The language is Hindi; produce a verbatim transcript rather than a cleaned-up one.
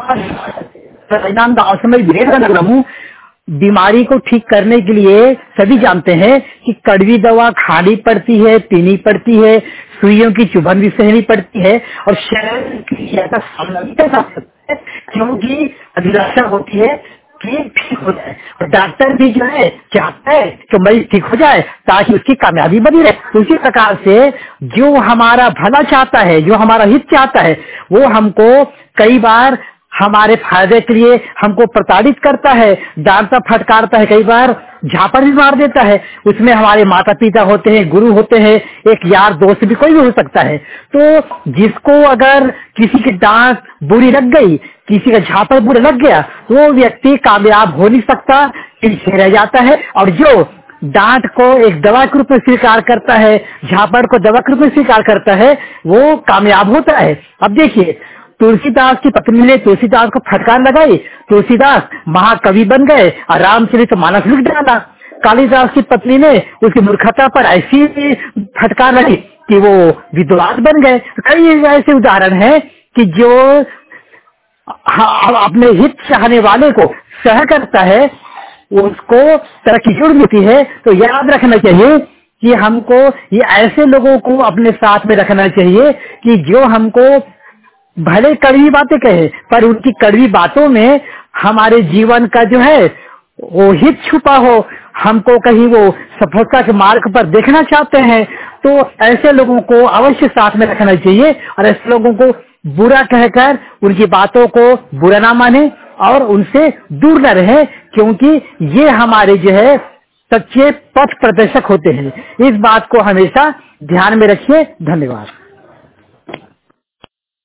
परिणाम दावसमय नगरमु बीमारी को ठीक करने के लिए सभी जानते हैं कि कड़वी दवा खानी पड़ती है, पीनी पड़ती है, सुइयों की चुभन भी सहनी पड़ती है और शरीर की का सामना भी करना पड़ता है, क्योंकि अभिलाषा होती है कि ठीक हो जाए और डॉक्टर भी जो है चाहता है कि मरीज ठीक हो जाए ताकि उसकी कामयाबी बनी रहे। उसी प्रकार से जो हमारा भला चाहता है, जो हमारा हित चाहता है, वो हमको कई बार हमारे फायदे के लिए हमको प्रताड़ित करता है, डांटता फटकारता है, कई बार झापड़ भी मार देता है। उसमें हमारे माता पिता होते हैं, गुरु होते हैं, एक यार दोस्त भी कोई भी हो सकता है। तो जिसको अगर किसी की डांट बुरी लग गई, किसी का झापड़ बुरा लग गया, तो वो व्यक्ति कामयाब हो नहीं सकता, पीछे रह जाता है। और जो डांट को एक दवा के रूप में स्वीकार करता है, झापड़ को दवा के रूप में स्वीकार करता है, वो कामयाब होता है। अब देखिए, तुलसीदास की पत्नी ने तुलसीदास को फटकार लगाई, तुलसीदास महाकवि बन गए और रामचरितमानस लिख डाला। कालिदास की पत्नी ने उसकी मूर्खता पर ऐसी फटकार लगी कि वो विद्वान बन गए। कई ऐसे उदाहरण हैं कि जो अपने हित चाहने वाले को सह करता है, उसको तरक्की जरूर मिलती है। तो याद रखना चाहिए कि हमको ये ऐसे लोगों को अपने साथ में रखना चाहिए कि जो हमको भले कड़वी बातें कहे पर उनकी कड़वी बातों में हमारे जीवन का जो है वो हित छुपा हो, हमको कहीं वो सफलता के मार्ग पर देखना चाहते हैं, तो ऐसे लोगों को अवश्य साथ में रखना चाहिए और ऐसे लोगों को बुरा कहकर उनकी बातों को बुरा ना माने और उनसे दूर न रहे, क्योंकि ये हमारे जो है सच्चे पथ प्रदर्शक होते हैं। इस बात को हमेशा ध्यान में रखिए। धन्यवाद।